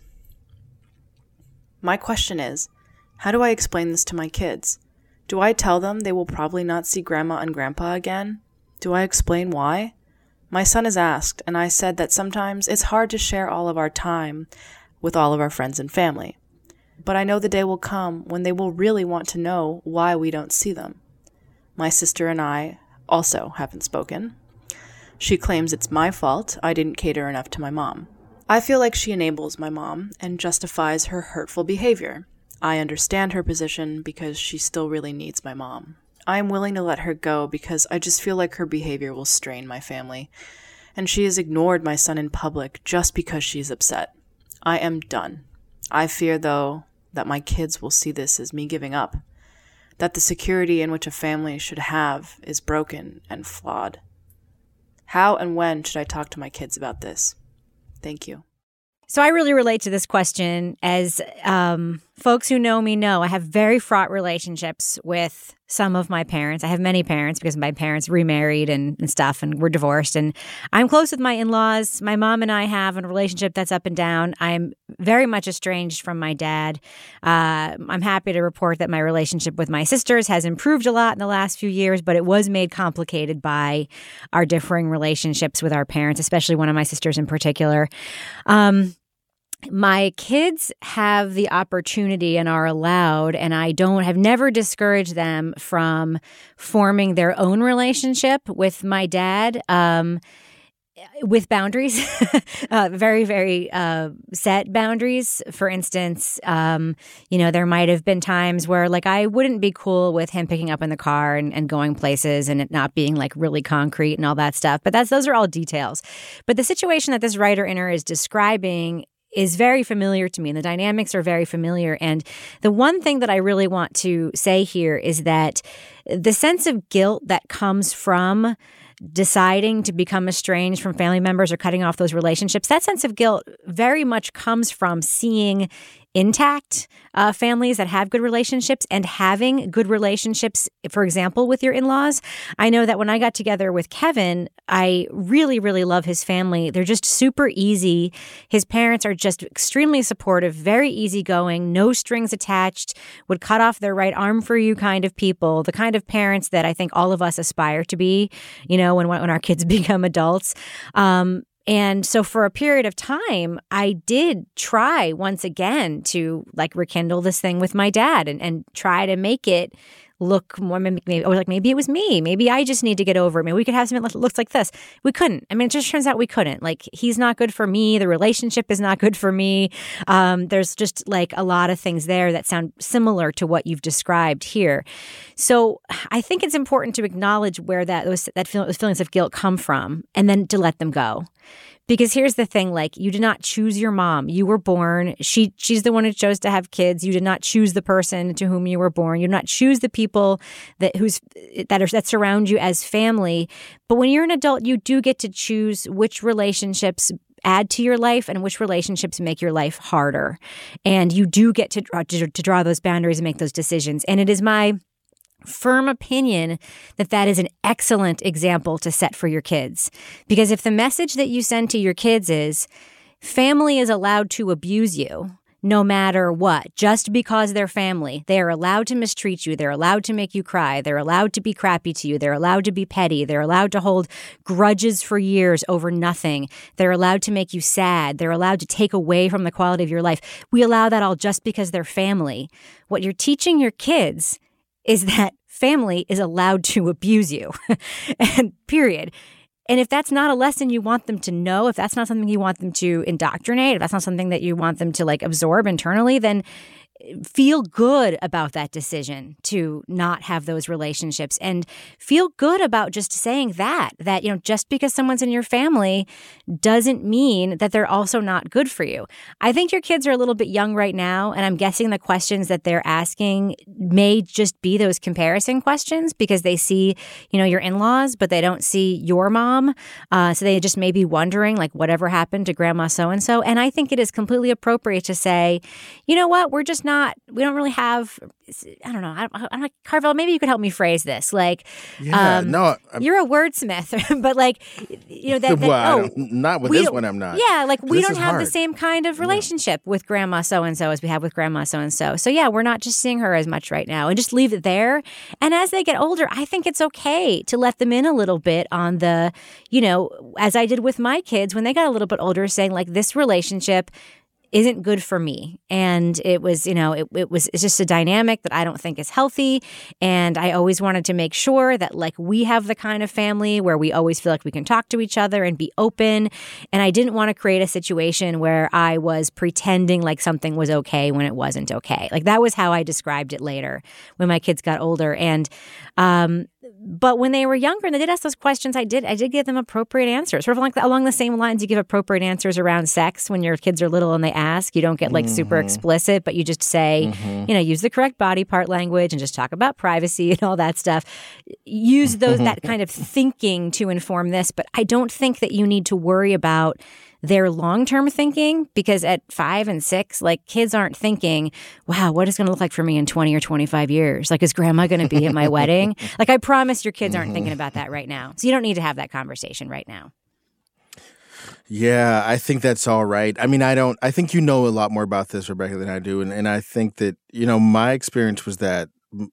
My question is, how do I explain this to my kids? Do I tell them they will probably not see Grandma and Grandpa again? Do I explain why? My son has asked, and I said that sometimes it's hard to share all of our time with all of our friends and family. But I know the day will come when they will really want to know why we don't see them. My sister and I also haven't spoken. She claims it's my fault I didn't cater enough to my mom. I feel like she enables my mom and justifies her hurtful behavior. I understand her position because she still really needs my mom. I am willing to let her go because I just feel like her behavior will strain my family, and she has ignored my son in public just because she's upset. I am done. I fear, though, that my kids will see this as me giving up, that the security in which a family should have is broken and flawed. How and when should I talk to my kids about this? Thank you. So I really relate to this question. As folks who know me know, I have very fraught relationships with some of my parents. I have many parents because my parents remarried and stuff and were divorced. And I'm close with my in-laws. My mom and I have a relationship that's up and down. I'm very much estranged from my dad. I'm happy to report that my relationship with my sisters has improved a lot in the last few years, but it was made complicated by our differing relationships with our parents, especially one of my sisters in particular. My kids have the opportunity and are allowed, and I have never discouraged them from forming their own relationship with my dad, with boundaries, very, very set boundaries. For instance, there might have been times where I wouldn't be cool with him picking up in the car and going places and it not being really concrete and all that stuff. But those are all details. But the situation that this writer-inner is describing is very familiar to me, and the dynamics are very familiar. And the one thing that I really want to say here is that the sense of guilt that comes from deciding to become estranged from family members or cutting off those relationships, that sense of guilt very much comes from seeing intact families that have good relationships and having good relationships, for example, with your in-laws. I know that when I got together with Kevin, I really, really love his family. They're just super easy. His parents are just extremely supportive, very easygoing, no strings attached, would cut off their right arm for you kind of people, the kind of parents that I think all of us aspire to be, when our kids become adults. And so for a period of time, I did try once again to rekindle this thing with my dad and try to make it look more, maybe it was me. Maybe I just need to get over it. Maybe we could have something that looks like this. We couldn't. I mean, it just turns out we couldn't. He's not good for me. The relationship is not good for me. There's just a lot of things there that sound similar to what you've described here. So I think it's important to acknowledge where those feelings of guilt come from and then to let them go. Because here's the thing, like, you did not choose your mom. You were born. She's the one who chose to have kids. You did not choose the person to whom you were born. You did not choose the people that surround you as family. But when you're an adult, you do get to choose which relationships add to your life and which relationships make your life harder. And you do get to draw those boundaries and make those decisions. And it is my firm opinion that is an excellent example to set for your kids. Because if the message that you send to your kids is family is allowed to abuse you no matter what, just because they're family, they are allowed to mistreat you, they're allowed to make you cry, they're allowed to be crappy to you, they're allowed to be petty, they're allowed to hold grudges for years over nothing, they're allowed to make you sad, they're allowed to take away from the quality of your life. We allow that all just because they're family. What you're teaching your kids is that family is allowed to abuse you, and period. And if that's not a lesson you want them to know, if that's not something you want them to indoctrinate, if that's not something that you want them to like absorb internally, then feel good about that decision to not have those relationships, and feel good about just saying that, you know, just because someone's in your family doesn't mean that they're also not good for you. I think your kids are a little bit young right now, and I'm guessing the questions that they're asking may just be those comparison questions because they see, you know, your in-laws, but they don't see your mom. So they just may be wondering, like, whatever happened to grandma so-and-so. And I think it is completely appropriate to say, you know what, we don't really have, I don't know. I'm like, Carvel, maybe you could help me phrase this. Like, you're a wordsmith, but like, you know, not with this one, I'm not. Yeah, like we don't have hard. the same kind of relationship with grandma so-and-so as we have with grandma so-and-so. So yeah, we're not just seeing her as much right now, and just leave it there. And as they get older, I think it's okay to let them in a little bit on the, you know, as I did with my kids when they got a little bit older, saying like, this relationship isn't good for me. And it was, you know, it's just a dynamic that I don't think is healthy. And I always wanted to make sure that like we have the kind of family where we always feel like we can talk to each other and be open. And I didn't want to create a situation where I was pretending like something was okay when it wasn't okay. Like that was how I described it later when my kids got older. And, but when they were younger and they did ask those questions, I did give them appropriate answers. Sort of like along the same lines you give appropriate answers around sex when your kids are little and they ask. You don't get like super explicit, but you just say, you know, use the correct body part language and just talk about privacy and all that stuff. Use that kind of thinking to inform this. But I don't think that you need to worry about their long-term thinking, because at 5 and 6, like kids aren't thinking, wow, what is going to look like for me in 20 or 25 years? Like, is grandma going to be at my wedding? Like, I promise your kids aren't thinking about that right now. So you don't need to have that conversation right now. Yeah, I think that's all right. I mean, I think you know a lot more about this, Rebecca, than I do. And I think that, you know, my experience was that,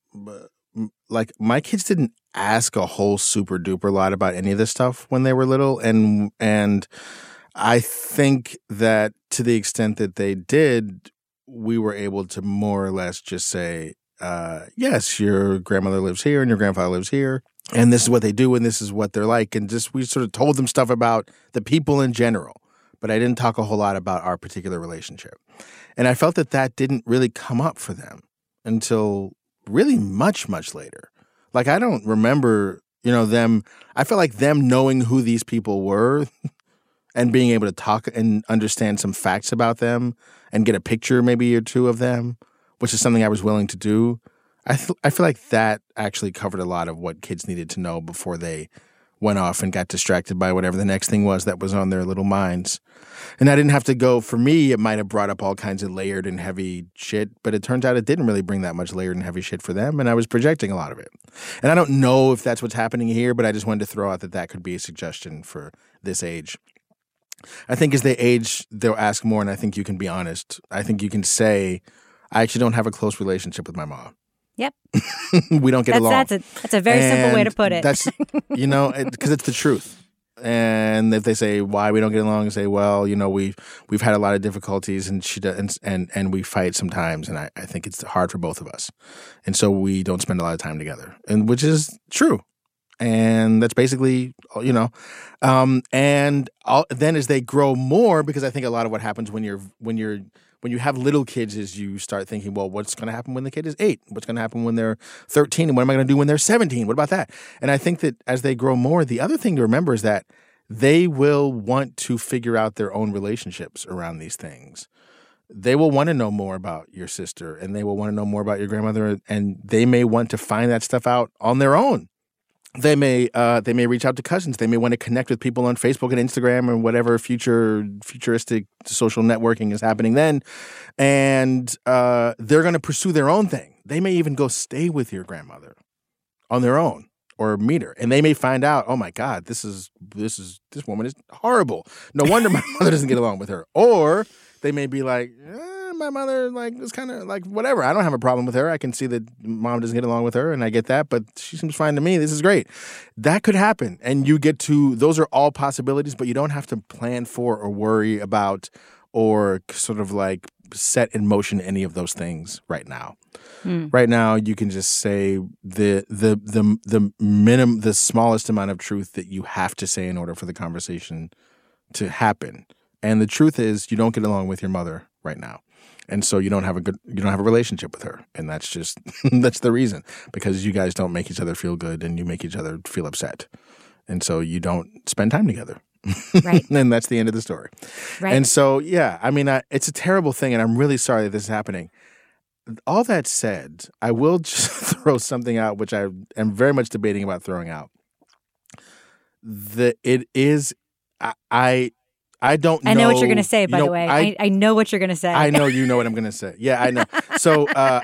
like, my kids didn't ask a whole super duper lot about any of this stuff when they were little. And I think that to the extent that they did, we were able to more or less just say, yes, your grandmother lives here and your grandfather lives here, and this is what they do and this is what they're like. And just we sort of told them stuff about the people in general, but I didn't talk a whole lot about our particular relationship. And I felt that didn't really come up for them until really much, much later. Like, I don't remember, you know, I felt like them knowing who these people were and being able to talk and understand some facts about them and get a picture maybe or two of them, which is something I was willing to do. I feel like that actually covered a lot of what kids needed to know before they went off and got distracted by whatever the next thing was that was on their little minds. And I didn't have to go, for me, it might have brought up all kinds of layered and heavy shit, but it turns out it didn't really bring that much layered and heavy shit for them, and I was projecting a lot of it. And I don't know if that's what's happening here, but I just wanted to throw out that could be a suggestion for this age. I think as they age, they'll ask more, and I think you can be honest. I think you can say, I actually don't have a close relationship with my mom. Yep. We don't get along. That's a very simple way to put it. That's, you know, because it's the truth. And if they say why we don't get along, say, well, you know, we've had a lot of difficulties, and she does, and we fight sometimes, and I think it's hard for both of us, and so we don't spend a lot of time together, and which is true. And that's basically, you know, then as they grow more, because I think a lot of what happens when you have little kids is you start thinking, well, what's going to happen when the kid is 8? What's going to happen when they're 13? And what am I going to do when they're 17? What about that? And I think that as they grow more, the other thing to remember is that they will want to figure out their own relationships around these things. They will want to know more about your sister, and they will want to know more about your grandmother, and they may want to find that stuff out on their own. They may reach out to cousins. They may want to connect with people on Facebook and Instagram or whatever futuristic social networking is happening then, and they're going to pursue their own thing. They may even go stay with your grandmother on their own or meet her, and they may find out, oh my God, this woman is horrible. No wonder my mother doesn't get along with her. Or they may be like, my mother is kind of like whatever. I don't have a problem with her. I can see that mom doesn't get along with her, and I get that, but she seems fine to me. This is great. That could happen, and those are all possibilities, but you don't have to plan for or worry about or sort of like set in motion any of those things right now. Right now, you can just say the smallest amount of truth that you have to say in order for the conversation to happen. And the truth is, you don't get along with your mother right now, and so you don't have a relationship with her, and that's just that's the reason, because you guys don't make each other feel good, and you make each other feel upset, and so you don't spend time together. Right. And that's the end of the story. Right. And so, yeah, I mean, it's a terrible thing, and I'm really sorry that this is happening. All that said, I will just throw something out, which I am very much debating about throwing out. I don't know. I know what you're going to say, by the way. I know what you're going to say. I know you know what I'm going to say. Yeah, I know. So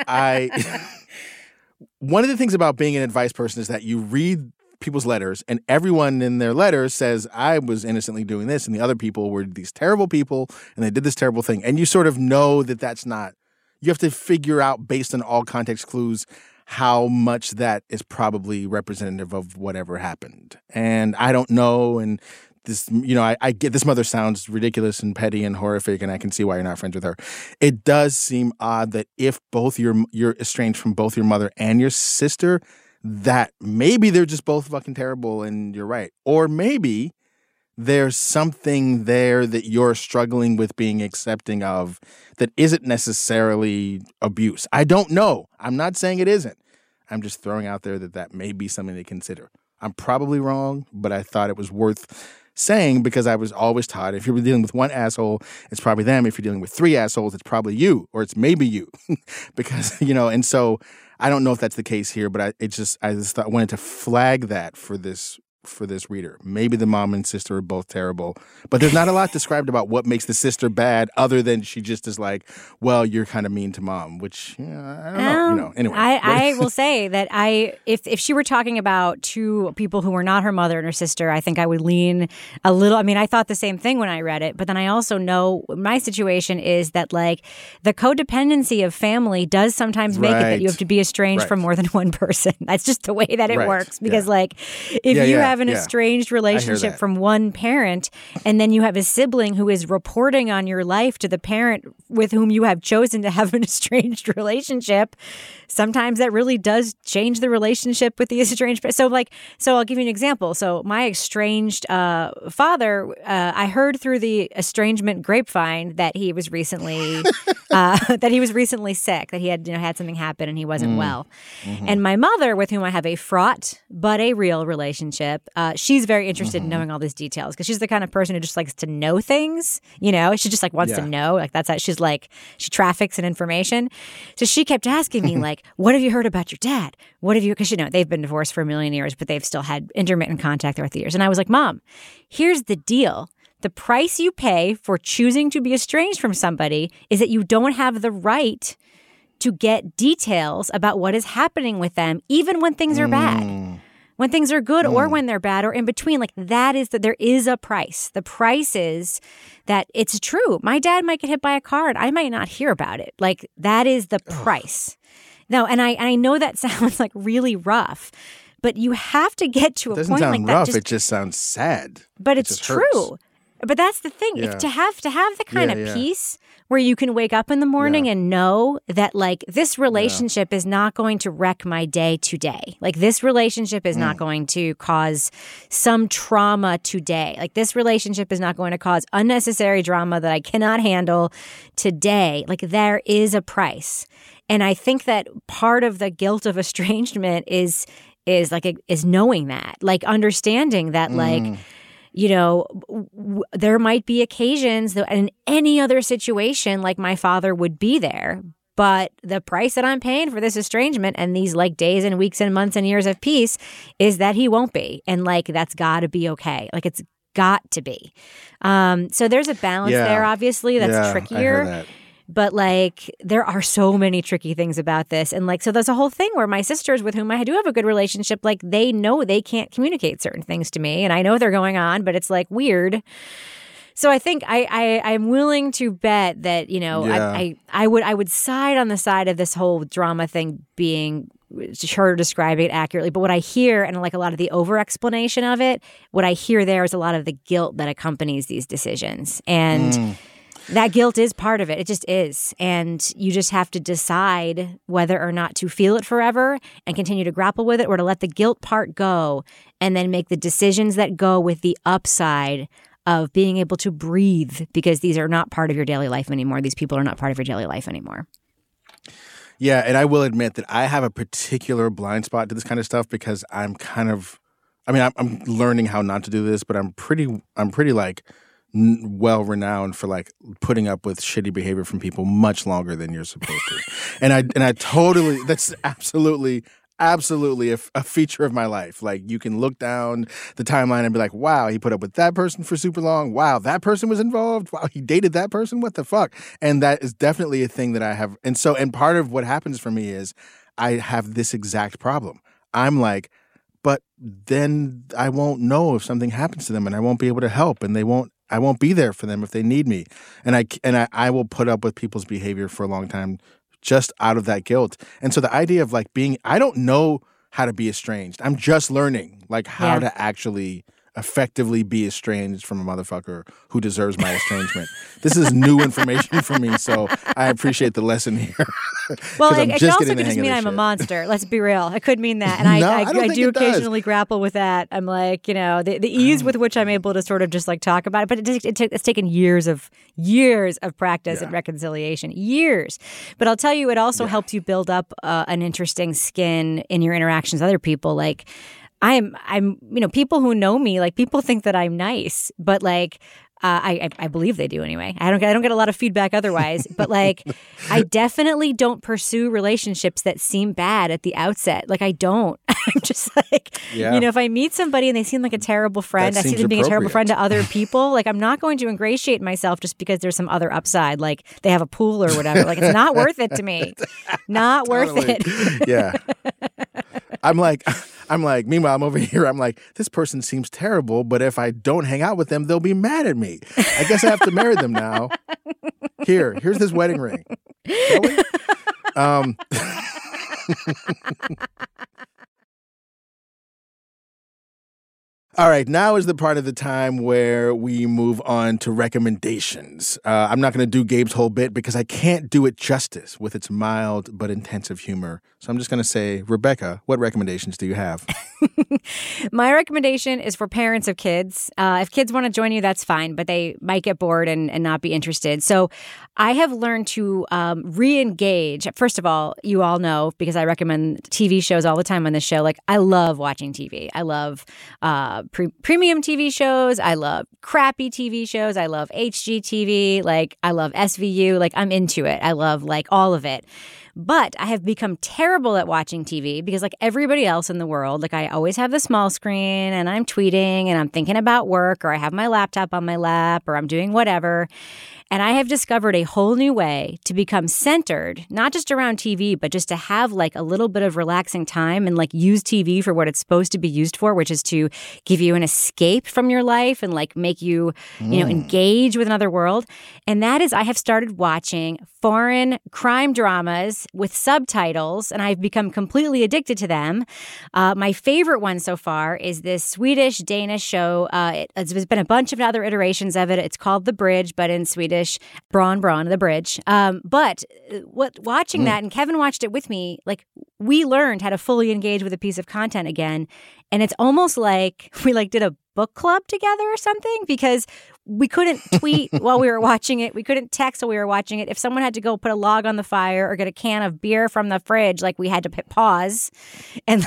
one of the things about being an advice person is that you read people's letters, and everyone in their letters says, I was innocently doing this, and the other people were these terrible people, and they did this terrible thing. And you sort of know that that's not. You have to figure out, based on all context clues, how much that is probably representative of whatever happened. And I don't know, and this, I get this mother sounds ridiculous and petty and horrific, and I can see why you're not friends with her. It does seem odd that if both you're estranged from both your mother and your sister, that maybe they're just both fucking terrible and you're right. Or maybe there's something there that you're struggling with being accepting of that isn't necessarily abuse. I don't know. I'm not saying it isn't. I'm just throwing out there that may be something to consider. I'm probably wrong, but I thought it was worth saying, because I was always taught if you're dealing with one asshole, it's probably them. If you're dealing with three assholes, it's probably you, or it's maybe you. Because, and so I don't know if that's the case here, but I just thought I wanted to flag that for this reader. Maybe the mom and sister are both terrible, but there's not a lot described about what makes the sister bad, other than she just is like, well, you're kind of mean to mom, which I don't know. Anyway, I will say that if she were talking about two people who were not her mother and her sister, I think I would lean a little. I mean, I thought the same thing when I read it, but then I also know my situation is that like the codependency of family does sometimes make it that you have to be estranged from more than one person. That's just the way that it works, because like if you have an estranged relationship from one parent, and then you have a sibling who is reporting on your life to the parent with whom you have chosen to have an estranged relationship, sometimes that really does change the relationship with the estranged. So I'll give you an example. So my estranged father, I heard through the estrangement grapevine that he was recently sick, that he had had something happen and he wasn't well. Mm-hmm. And my mother, with whom I have a fraught but a real relationship, she's very interested in knowing all these details, because she's the kind of person who just likes to know things. She just wants to know. Like that's how she's like, she traffics in information. So she kept asking me like, what have you heard about your dad? What have you, because they've been divorced for a million years, but they've still had intermittent contact throughout the years. And I was like, Mom, here's the deal. The price you pay for choosing to be estranged from somebody is that you don't have the right to get details about what is happening with them, even when things are bad. When things are good or when they're bad or in between, like there is a price. The price is that it's true. My dad might get hit by a car and I might not hear about it. Like that is the price. No, and I know that sounds like really rough, but you have to get to a point like that. It doesn't sound rough. It just sounds sad. But it's true. Hurts. But that's the thing. If to have the kind of peace where you can wake up in the morning and know that like this relationship is not going to wreck my day today. Like this relationship is not going to cause some trauma today. Like this relationship is not going to cause unnecessary drama that I cannot handle today. Like there is a price. And I think that part of the guilt of estrangement is knowing that, like understanding that like there might be occasions that in any other situation, like my father would be there. But the price that I'm paying for this estrangement and these like days and weeks and months and years of peace is that he won't be. And like, that's got to be okay. Like, it's got to be. So there's a balance there, obviously, that's trickier. I heard that. But like, there are so many tricky things about this. And like, so there's a whole thing where my sisters, with whom I do have a good relationship, like they know they can't communicate certain things to me. And I know they're going on, but it's like weird. So I think I'm willing to bet that, I would side on the side of this whole drama thing being her describing it accurately. But what I hear, and like a lot of the over explanation of it, what I hear there is a lot of the guilt that accompanies these decisions. And that guilt is part of it. It just is. And you just have to decide whether or not to feel it forever and continue to grapple with it, or to let the guilt part go and then make the decisions that go with the upside of being able to breathe, because these are not part of your daily life anymore. These people are not part of your daily life anymore. Yeah, and I will admit that I have a particular blind spot to this kind of stuff because I'm learning how not to do this, but I'm pretty like well renowned for like putting up with shitty behavior from people much longer than you're supposed to. and I totally, that's absolutely a feature of my life. Like, you can look down the timeline and be like, wow, he put up with that person for super long. Wow, that person was involved. Wow, he dated that person. What the fuck? And that is definitely a thing that I have. And part of what happens for me is I have this exact problem. I'm like, but then I won't know if something happens to them, and I won't be able to help, and I won't be there for them if they need me. And I will put up with people's behavior for a long time just out of that guilt. And so the idea of like I don't know how to be estranged. I'm just learning like how to actually effectively be estranged from a motherfucker who deserves my estrangement. This is new information for me, so I appreciate the lesson here. Well, it could also just mean I'm a monster. Let's be real. It could mean that. And I do occasionally grapple with that. I'm like, the ease with which I'm able to sort of just like talk about it. But it's taken years of practice and reconciliation. Years. But I'll tell you, it also helps you build up an interesting skin in your interactions with other people. Like, I'm people who know me, like, people think that I'm nice, but like, I believe they do anyway. I don't get a lot of feedback otherwise, but like, I definitely don't pursue relationships that seem bad at the outset. Like, I don't. I'm just like, if I meet somebody and they seem like a terrible friend, I see them being a terrible friend to other people. Like, I'm not going to ingratiate myself just because there's some other upside, like they have a pool or whatever. Like, it's not worth it to me. Not worth it. Yeah. I'm like, meanwhile, I'm over here. I'm like, this person seems terrible, but if I don't hang out with them, they'll be mad at me. I guess I have to marry them now. Here's this wedding ring. Shall we? All right, now is the part of the time where we move on to recommendations. I'm not going to do Gabe's whole bit because I can't do it justice with its mild but intensive humor. So I'm just going to say, Rebecca, what recommendations do you have? My recommendation is for parents of kids. If kids want to join you, that's fine, but they might get bored and not be interested. So I have learned to re-engage. First of all, you all know, because I recommend TV shows all the time on this show, like, I love watching TV. I love premium TV shows. I love crappy TV shows. I love HGTV. Like, I love SVU. Like, I'm into it. I love like all of it. But I have become terrible at watching TV because, like everybody else in the world, like, I always have the small screen and I'm tweeting and I'm thinking about work, or I have my laptop on my lap, or I'm doing whatever. And I have discovered a whole new way to become centered, not just around TV, but just to have like a little bit of relaxing time and like use TV for what it's supposed to be used for, which is to give you an escape from your life and like make you, engage with another world. And that is, I have started watching foreign crime dramas with subtitles, and I've become completely addicted to them. My favorite one so far is this Swedish-Danish show. There's been a bunch of other iterations of it. It's called The Bridge, but in Swedish, Braun, The Bridge. But watching that, and Kevin watched it with me, like, we learned how to fully engage with a piece of content again. And it's almost like we like did a book club together or something, because we couldn't tweet while we were watching it. We couldn't text while we were watching it. If someone had to go put a log on the fire or get a can of beer from the fridge, like we had to pause and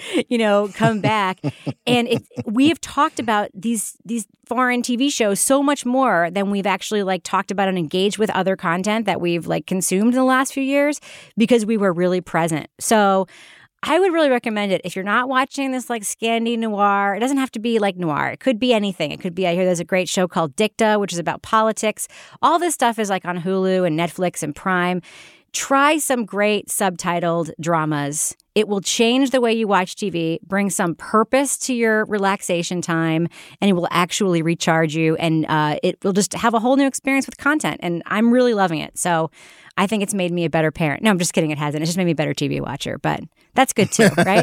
come back. And we have talked about these foreign TV shows so much more than we've actually like talked about and engaged with other content that we've like consumed in the last few years, because we were really present. So I would really recommend it if you're not watching this like Scandi noir. It doesn't have to be like noir. It could be anything. It could be, I hear there's a great show called Dicta, which is about politics. All this stuff is like on Hulu and Netflix and Prime. Try some great subtitled dramas. It will change the way you watch TV, bring some purpose to your relaxation time, and it will actually recharge you. And it will just have a whole new experience with content. And I'm really loving it. So I think it's made me a better parent. No, I'm just kidding. It hasn't. It's just made me a better TV watcher. But that's good too, right?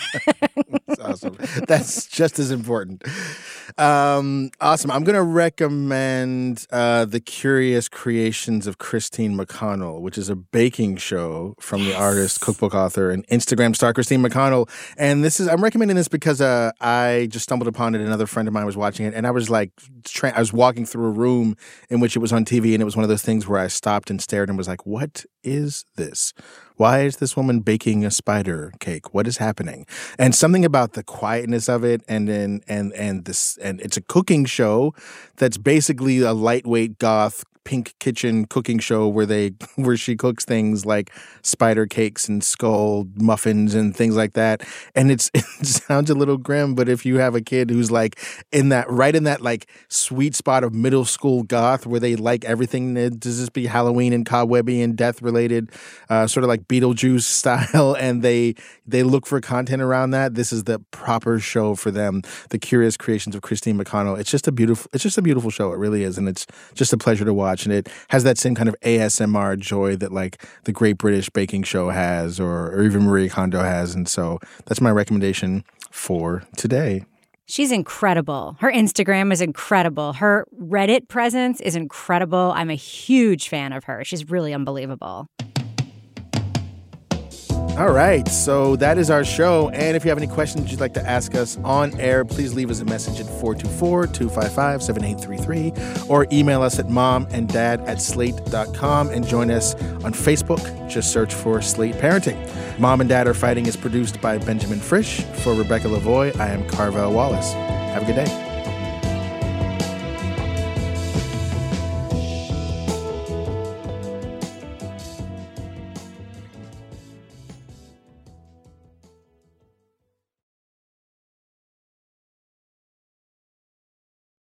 That's awesome. That's just as important. Awesome. I'm going to recommend The Curious Creations of Christine McConnell, which is a baking show from the artist, cookbook author, and Instagram star Christine McConnell. And I'm recommending this because I just stumbled upon it. Another friend of mine was watching it, and I was like, I was walking through a room in which it was on TV, and it was one of those things where I stopped and stared and was like, what is this? Why is this woman baking a spider cake? What is happening? And something about the quietness of it, and it's a cooking show that's basically a lightweight goth pink kitchen cooking show where she cooks things like spider cakes and skull muffins and things like that. And it sounds a little grim, but if you have a kid who's like in that like sweet spot of middle school goth where they like everything to just be Halloween and cobwebby and death related, sort of like Beetlejuice style, and they look for content around that, this is the proper show for them. The Curious Creations of Christine McConnell. It's just a beautiful show. It really is, and it's just a pleasure to watch. And it has that same kind of ASMR joy that like the Great British Baking Show has, or even Marie Kondo has. And so that's my recommendation for today. She's incredible. Her Instagram is incredible. Her Reddit presence is incredible. I'm a huge fan of her. She's really unbelievable. All right, so that is our show. And if you have any questions you'd like to ask us on air, please leave us a message at 424-255-7833 or email us at momanddad@slate.com and join us on Facebook. Just search for Slate Parenting. Mom and Dad Are Fighting is produced by Benjamin Frisch. For Rebecca Lavoie, I am Carvel Wallace. Have a good day.